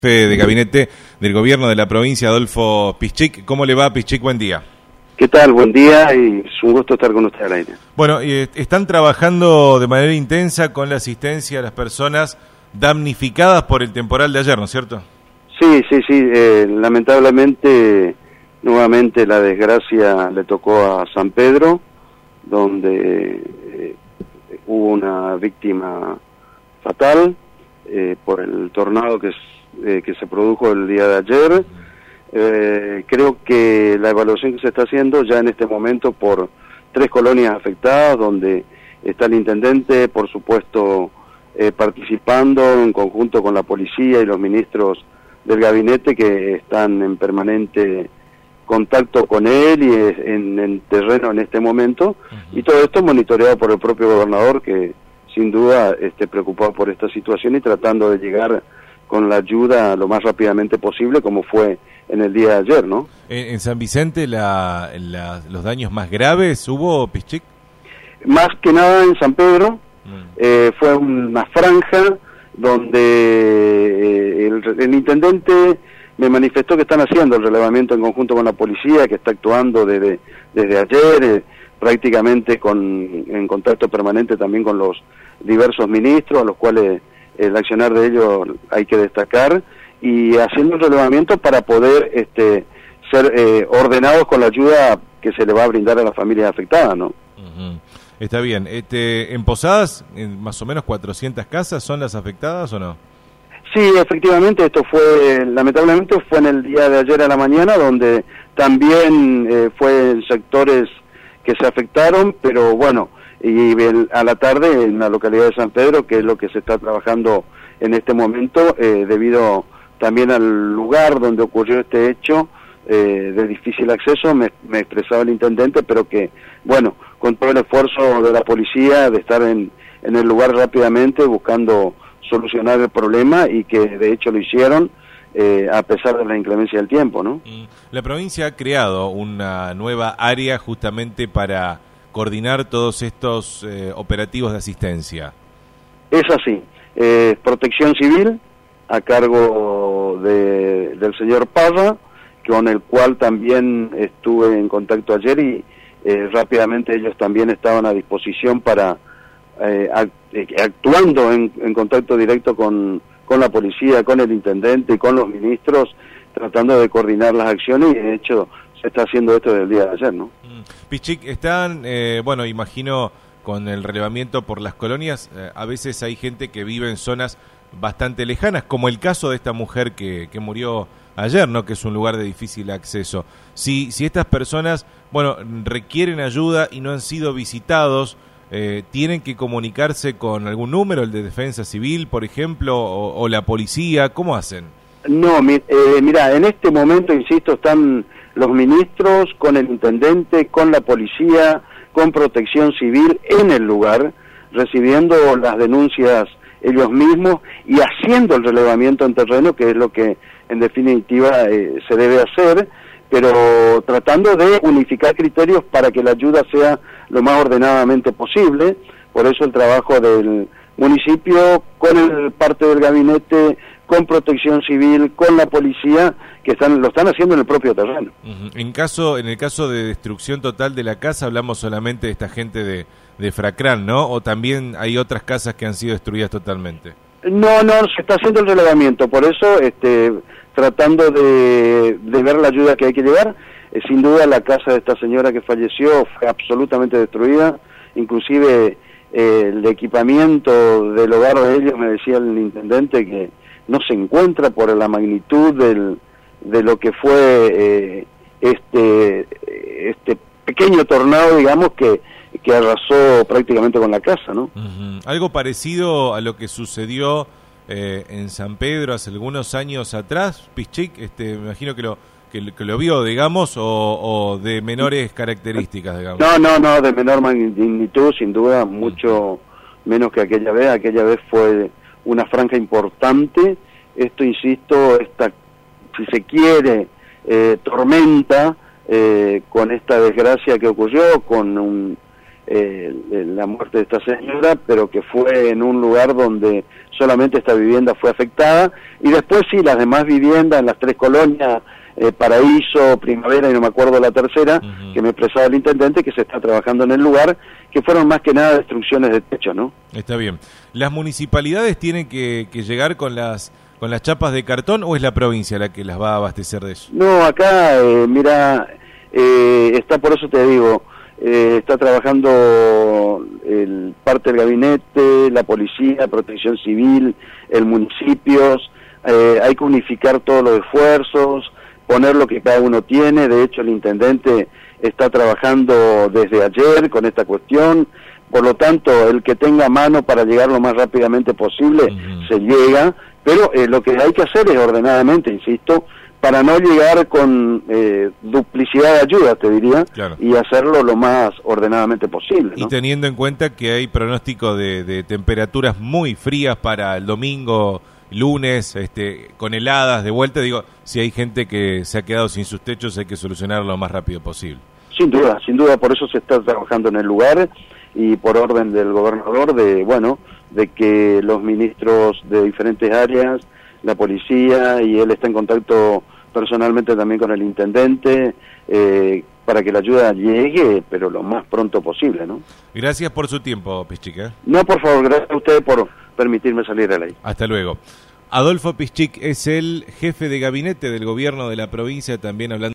Jefe de gabinete del gobierno de la provincia, Adolfo Piszczek. ¿Cómo le va, Piszczek? Buen día. ¿Qué tal? Buen día y es un gusto estar con usted al aire. Bueno, están trabajando de manera intensa con la asistencia a las personas damnificadas por el temporal de ayer, ¿no es cierto? Sí. Lamentablemente, nuevamente la desgracia le tocó a San Pedro, donde hubo una víctima fatal por el tornado que se produjo el día de ayer. Creo que la evaluación que se está haciendo ya en este momento por 3 colonias afectadas, donde está el intendente, por supuesto, participando en conjunto con la policía y los ministros del gabinete que están en permanente contacto con él y en terreno en este momento, y todo esto monitoreado por el propio gobernador, que sin duda preocupado por esta situación y tratando de llegar con la ayuda lo más rápidamente posible, como fue en el día de ayer, ¿no? ¿En San Vicente los daños más graves hubo, Piszczek? Más que nada en San Pedro, fue una franja donde el intendente me manifestó que están haciendo el relevamiento en conjunto con la policía, que está actuando desde ayer, prácticamente en contacto permanente también con los diversos ministros, a los cuales el accionar de ellos hay que destacar, y haciendo un relevamiento para poder ser ordenados con la ayuda que se le va a brindar a las familias afectadas, ¿no? Está bien. ¿En Posadas, más o menos 400 casas son las afectadas o no? Sí, efectivamente, esto lamentablemente fue en el día de ayer a la mañana, donde también fue en sectores que se afectaron, pero bueno, y a la tarde en la localidad de San Pedro, que es lo que se está trabajando en este momento, debido también al lugar donde ocurrió este hecho, de difícil acceso, me expresaba el intendente, pero que, bueno, con todo el esfuerzo de la policía, de estar en el lugar rápidamente, buscando solucionar el problema, y que de hecho lo hicieron, a pesar de la inclemencia del tiempo, ¿no? La provincia ha creado una nueva área justamente para coordinar todos estos operativos de asistencia. Es así, Protección Civil, a cargo del señor Parra, con el cual también estuve en contacto ayer, y rápidamente ellos también estaban a disposición para, actuando en contacto directo con la policía, con el intendente y con los ministros, tratando de coordinar las acciones, y de hecho se está haciendo esto desde el día de ayer, ¿no? Piszczek, están, bueno, imagino con el relevamiento por las colonias, a veces hay gente que vive en zonas bastante lejanas, como el caso de esta mujer que murió ayer, ¿no? Que es un lugar de difícil acceso. Si estas personas, bueno, requieren ayuda y no han sido visitados, ¿tienen que comunicarse con algún número, el de Defensa Civil, por ejemplo, o la policía? ¿Cómo hacen? No, mira, en este momento, insisto, están los ministros con el intendente, con la policía, con Protección Civil en el lugar, recibiendo las denuncias ellos mismos y haciendo el relevamiento en terreno, que es lo que en definitiva se debe hacer, pero tratando de unificar criterios para que la ayuda sea lo más ordenadamente posible. Por eso el trabajo del municipio con el parte del gabinete, con Protección Civil, con la policía, que lo están haciendo en el propio terreno. En el caso de destrucción total de la casa, hablamos solamente de esta gente de Fracrán, ¿no? ¿O también hay otras casas que han sido destruidas totalmente? No, se está haciendo el relevamiento, por eso tratando de ver la ayuda que hay que llevar. Sin duda la casa de esta señora que falleció fue absolutamente destruida, inclusive el equipamiento del hogar de ellos, me decía el intendente, que no se encuentra por la magnitud de lo que fue este pequeño tornado, digamos, que arrasó prácticamente con la casa, ¿no? Algo parecido a lo que sucedió en San Pedro hace algunos años atrás, Piszczek, me imagino que lo vio, digamos, o de menores características, digamos. No, de menor magnitud, sin duda, mucho menos que aquella vez. Aquella vez fue una franja importante. Esto, insisto, si se quiere, tormenta, con esta desgracia que ocurrió, con la muerte de esta señora, pero que fue en un lugar donde solamente esta vivienda fue afectada, y después sí, las demás viviendas en las 3 colonias, Paraíso, Primavera y no me acuerdo la tercera, que me expresaba el intendente, que se está trabajando en el lugar, que fueron más que nada destrucciones de techo, ¿no? Está bien. ¿Las municipalidades tienen que llegar con las chapas de cartón o es la provincia la que las va a abastecer de eso? No, acá, mira, está, por eso te digo, está trabajando parte del gabinete, la policía, protección civil, el municipio, hay que unificar todos los esfuerzos, poner lo que cada uno tiene. De hecho el intendente está trabajando desde ayer con esta cuestión, por lo tanto el que tenga mano para llegar lo más rápidamente posible se llega, pero lo que hay que hacer es ordenadamente, insisto, para no llegar con duplicidad de ayuda, te diría, claro, y hacerlo lo más ordenadamente posible, ¿no? Y teniendo en cuenta que hay pronóstico de temperaturas muy frías para el domingo, lunes, con heladas de vuelta, digo, si hay gente que se ha quedado sin sus techos, hay que solucionarlo lo más rápido posible. Sin duda, por eso se está trabajando en el lugar y por orden del gobernador de que los ministros de diferentes áreas, la policía, y él está en contacto personalmente también con el intendente, para que la ayuda llegue, pero lo más pronto posible, ¿no? Gracias por su tiempo, Piszczek. No, por favor, gracias a ustedes por permitirme salir al aire. Hasta luego. Adolfo Piszczek es el jefe de gabinete del gobierno de la provincia, también hablando